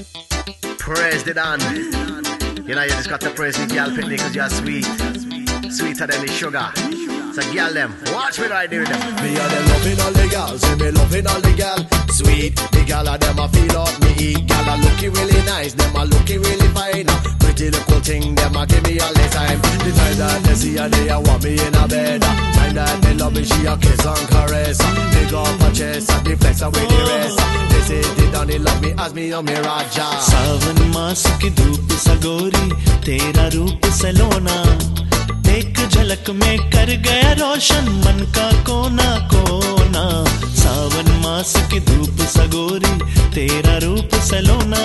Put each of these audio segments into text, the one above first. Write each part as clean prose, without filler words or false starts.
Praise the Dan. You know, you just got to praise the girl picnic because you're sweet. Sweeter than the sugar. So girl them, watch me right do them. Me and them loving all the girls, say me loving all the girl. Sweet, the girl of them a feel up me eat. Girl a looking really nice, them a looking really fine. Pretty little thing, them a give me all the time. The time that they see her, they a want me in a bed. Time that they love me, she a kiss and caress. Big up her chest and the flex away the rest. They say they don't love me as me on me Raja. सावन मास की धूप सगोरी, तेरा रूप सलोना, एक झलक में कर गया रोशन मन का कोना कोना. सावन मास की धूप सगोरी, तेरा रूप सलोना.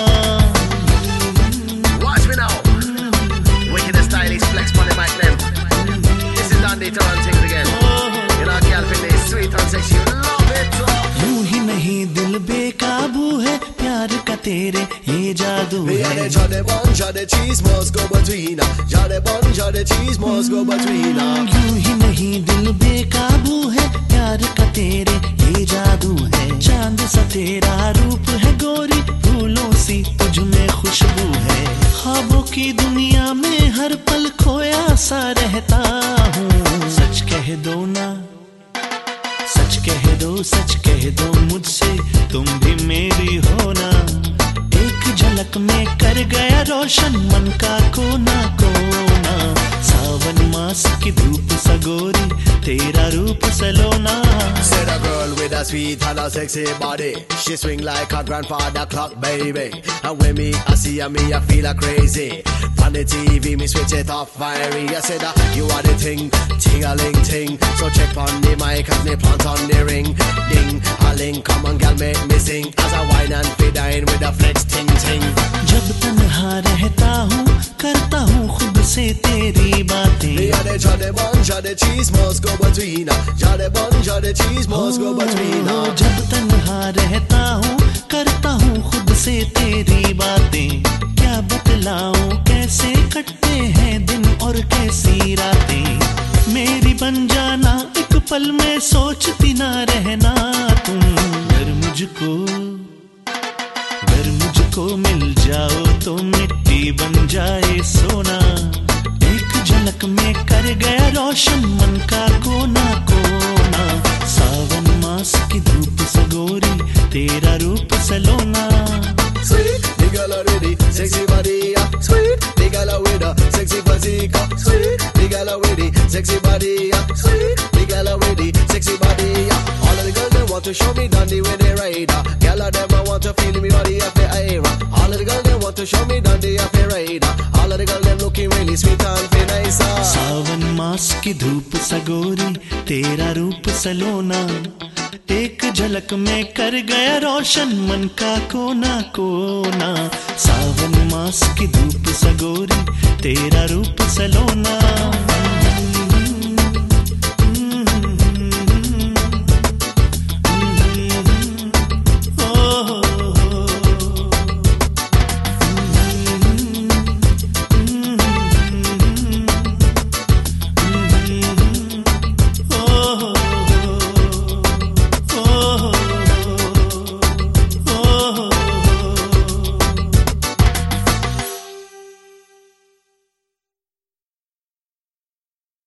Watch me now. Wicked and stylish flex on the mic them. This is Dandy to run things again. You know girl feel is sweet and sexy. Love it. यूं ही नहीं दिल बेकाबू है, प्यार का तेरे ये जादू है. Me the bun, the cheese must go between. The bun, the cheese must go between. यूं ही नहीं दिल बेकाबू है, प्यार का तेरे ये जादू है. चांद सा तेरा रूप है गोरी, फूलों सी तुझ में खुशबू है. ख्वाबों की दुनिया में हर पल खोया सा रहता हूँ. सच कह दो ना, सच कह दो, सच कह दो मुझसे, तुम भी मेरी हो ना. एक झलक में कर गया रोशन मन का कोना कोना. सावन मास की धूप सगोरी, तेरा रूप सलोना. Said a girl with a sweet and a sexy body. She swing like a grandfather clock, baby. And when me I see her, me I feel a crazy. On the TV, me switch it off fiery. I said you are the thing, ting-a-ling ting. So check on the mic as me plant on the ring. Ding, a ling, come on girl make me sing. As I wine and fit in with a flex ting-ting. जब तन्हा रहता हूँ, करता हूँ खुद से तेरी बातें. Me and the bun, the cheese must go between. The bun, the cheese must go between. जब तन्हा रहता हूँ, करता हूँ खुद से तेरी बातें. क्या बतलाऊं कैसे कटते हैं दिन और कैसी रातें. मेरी बन जाना एक पल में सोचती ना रहना तुम. अगर मुझको मिल जाओ तो मिट्टी बन जाए सोना. एक झलक में कर गया रोशन मन का कोना कोना. सावन मास की धूप सगोरी, तेरा रूप सलोना. Sweet, the girl already, sexy body, sweet, the girl with a sexy physique, sweet, the girl already, sexy body, sweet, the girl already, sexy body. All of the girls they want to show me dandy when they ride. Girl of them I want to feel me body up the air. All of the girls they want to show me dandy up the ride. All of the girls them looking really sweet and feel nice. सावन मास की धूप सगोरी, तेरा रूप सलोना. एक झलक में कर गया रोशन मन का कोना कोना. सावन मास की धूप सगोरी, तेरा रूप सलोना.